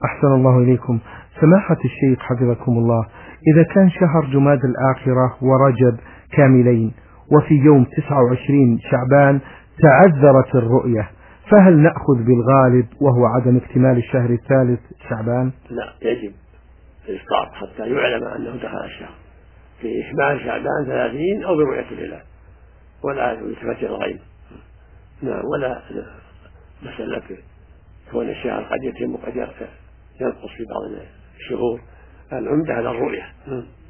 أحسن الله إليكم. سماحة الشيخ حفظكم الله، إذا كان شهر جماد الآخرة ورجب كاملين وفي يوم 29 شعبان تعذرت الرؤية، فهل نأخذ بالغالب وهو عدم اكتمال الشهر الثالث شعبان؟ لا، يجب الإفطار حتى يعلم أنه دخل الشهر في إكمال شعبان 30 أو برؤية الهلال، ولا يلتفت الغيب. نعم، ولا مسألة كون الشهر قد يتم وقد ينقص في بعض الشهور، العمدة على الرؤية.